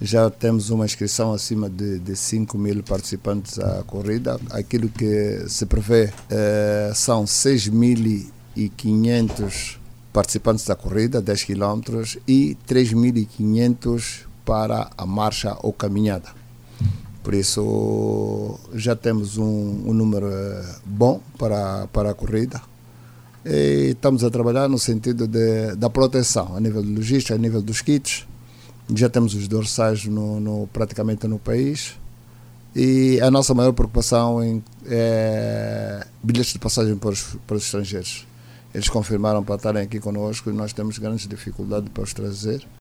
Já temos uma inscrição acima de 5 mil participantes à corrida. Aquilo que se prevê são 6.500 participantes da corrida, 10 km, e 3.500 para a marcha ou caminhada. Por isso, já temos um número bom para a corrida. E estamos a trabalhar no sentido da proteção, a nível de logística, a nível dos kits. Já temos os dorsais praticamente no país. E a nossa maior preocupação é bilhetes de passagem para os estrangeiros. Eles confirmaram para estarem aqui conosco e nós temos grandes dificuldades para os trazer.